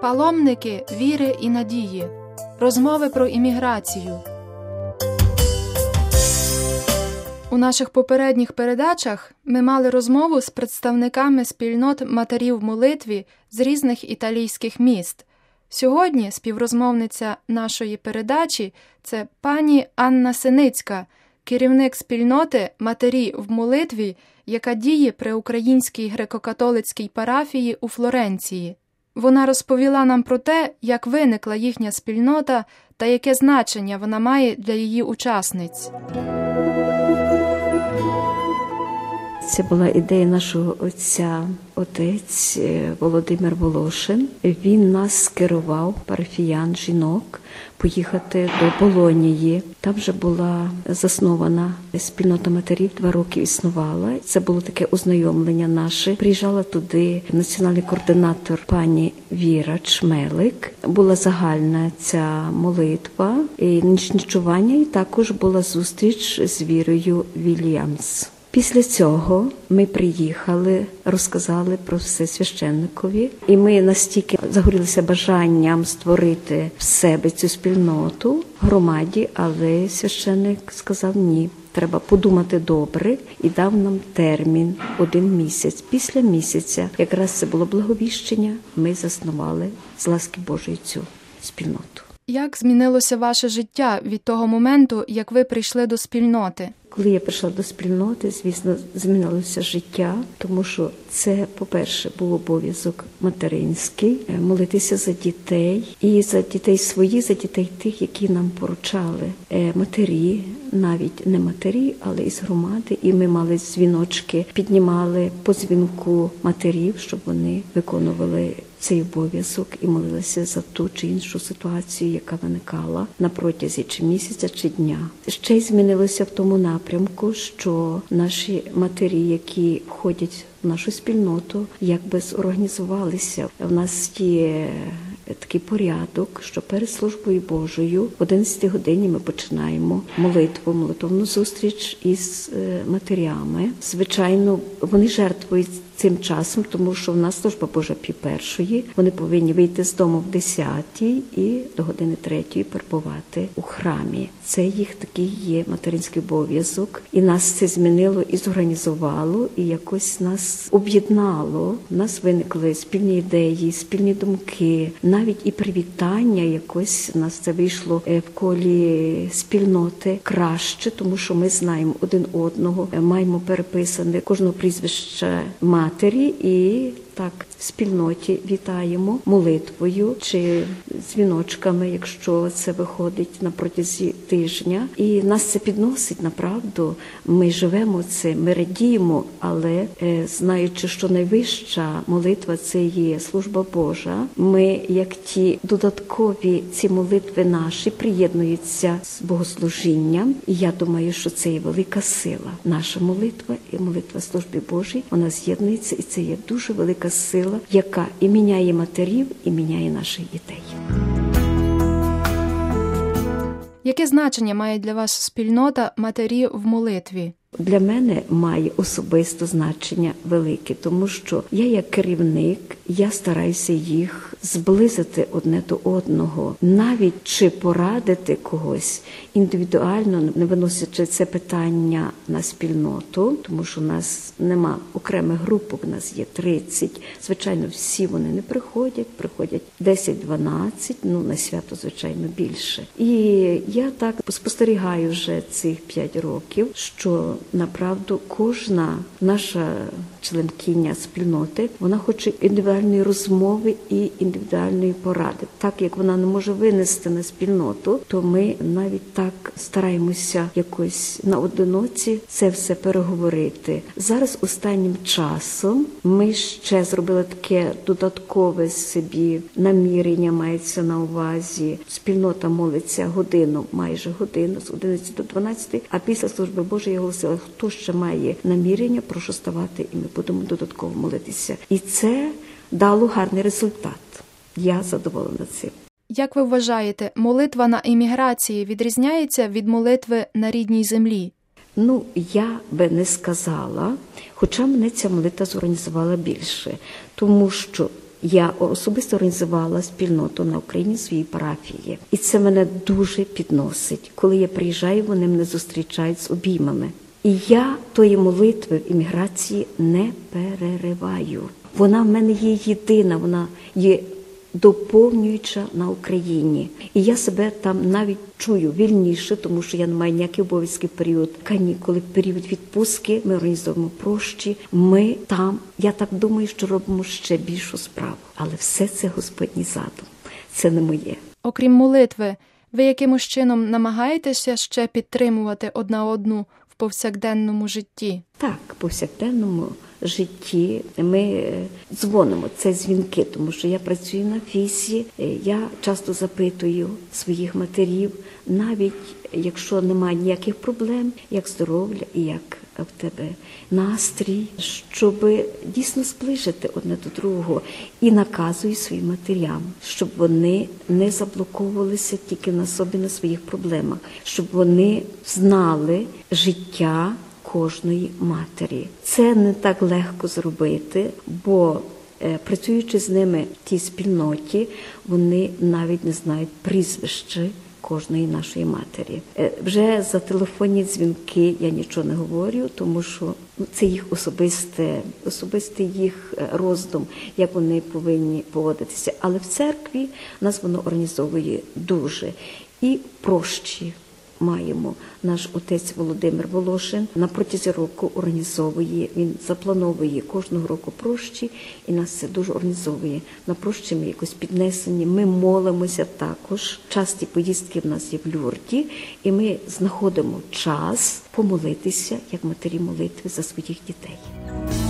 Паломники віри і надії. Розмови про імміграцію. У наших попередніх передачах ми мали розмову з представниками спільнот матерів в молитві з різних італійських міст. Сьогодні співрозмовниця нашої передачі – це пані Анна Синицька, керівник спільноти «Матері в молитві», яка діє при Українській греко-католицькій парафії у Флоренції. Вона розповіла нам про те, як виникла їхня спільнота та яке значення вона має для її учасниць. Це була ідея нашого отець Володимир Волошин. Він нас скерував, парафіян, жінок, поїхати до Болонії. Там вже була заснована спільнота матерів, 2 роки існувала. Це було таке ознайомлення наше. Приїжджала туди національний координатор пані Віра Чмелик. Була загальна ця молитва, і нічування, і також була зустріч з Вірою Вільямс. Після цього ми приїхали, розказали про все священникові, і ми настільки загорілися бажанням створити в себе цю спільноту в громаді, але священник сказав ні, треба подумати добре і дав нам термін 1 місяць. Після місяця, якраз це було благовіщення, ми заснували з ласки Божої цю спільноту. Як змінилося ваше життя від того моменту, як ви прийшли до спільноти? Коли я прийшла до спільноти, звісно, змінилося життя, тому що це, по-перше, був обов'язок материнський – молитися за дітей, і за дітей своїх, за дітей тих, які нам поручали матері, навіть не матері, але із громади, і ми мали дзвіночки, піднімали по дзвінку матерів, щоб вони виконували цей обов'язок і молилися за ту чи іншу ситуацію, яка виникала на протязі чи місяця, чи дня. Ще й змінилося в тому напрямку, що наші матері, які входять в нашу спільноту, якби зорганізувалися. В нас є такий порядок, що перед службою Божою в 11 годині ми починаємо молитвовну зустріч із матерями. Звичайно, вони жертвують цим часом, тому що в нас служба Божа 12:30. Вони повинні вийти з дому в 10:00 і до 3:00 перебувати у храмі. Це їх такий є материнський обов'язок. І нас це змінило і зорганізувало, і якось нас об'єднало. У нас виникли спільні ідеї, спільні думки, навіть і привітання якось у нас це вийшло в колі спільноти краще, тому що ми знаємо один одного, маємо переписане кожного прізвища матері і так в спільноті вітаємо молитвою чи дзвіночками, якщо це виходить на протязі тижня. І нас це підносить, направду. Ми живемо це, ми радіємо, але знаючи, що найвища молитва – це є служба Божа, ми, як ті додаткові ці молитви наші, приєднуються з богослужінням. І я думаю, що це є велика сила. Наша молитва і молитва служби Божій, вона з'єднується, і це є дуже велика сила, яка і міняє матерів, і міняє наших дітей. Яке значення має для вас спільнота «Матері в молитві»? Для мене має особисто значення велике, тому що я як керівник, я стараюся їх зблизити одне до одного, навіть чи порадити когось індивідуально, не виносячи це питання на спільноту, тому що у нас нема окремих групок, у нас є 30. Звичайно, всі вони не приходять 10-12, на свято, звичайно, більше. І я так спостерігаю вже цих 5 років, що направду кожна наша членкиня спільноти, вона хоче індивідуальної розмови і індивідуальної поради. Так як вона не може винести на спільноту, то ми навіть так стараємося якось наодиноці це все переговорити. Зараз останнім часом ми ще зробили таке додаткове собі намірення, мається на увазі. Спільнота молиться годину, майже годину, з 11 до 12, а після служби Божої я оголосила, хто ще має намірення, прошу ставати, і ми будемо додатково молитися. І це дало гарний результат. Я задоволена цим. Як ви вважаєте, молитва на імміграції відрізняється від молитви на рідній землі? Я би не сказала, хоча мене ця молитва зорганізувала більше, тому що я особисто організувала спільноту на Україні в своїй парафії. І це мене дуже підносить. Коли я приїжджаю, вони мене зустрічають з обіймами. І я тої молитви в імміграції не перериваю. Вона в мене є єдина, вона є доповнююча на Україні. І я себе там навіть чую вільніше, тому що я не маю ніяких обов'язків період канікули, період відпустки. Ми організовуємо прощі. Ми там, я так думаю, що робимо ще більшу справу. Але все це Господній задум. Це не моє. Окрім молитви, ви якимось чином намагаєтеся ще підтримувати одна одну в повсякденному житті? Так, в повсякденному житті ми дзвонимо, це дзвінки, тому що я працюю на фісі, я часто запитую своїх матерів, навіть якщо немає ніяких проблем, як здоров'я і як в тебе настрій, щоб дійсно зближити одне до другого. І наказую своїм матерям, щоб вони не заблоковувалися тільки на собі, на своїх проблемах, щоб вони знали життя кожної матері. Це не так легко зробити, бо працюючи з ними в тій спільноті, вони навіть не знають прізвище кожної нашої матері. Вже за телефонні дзвінки я нічого не говорю, тому що це їх особистий їх роздум, як вони повинні поводитися. Але в церкві нас воно організовує дуже. І прощі маємо. Наш отець Володимир Волошин на протязі року організовує, він заплановує кожного року прощі, і нас це дуже організовує. На прощі ми якось піднесені, ми молимося також. Часті поїздки в нас є в Люрді, і ми знаходимо час помолитися, як матері молитви за своїх дітей.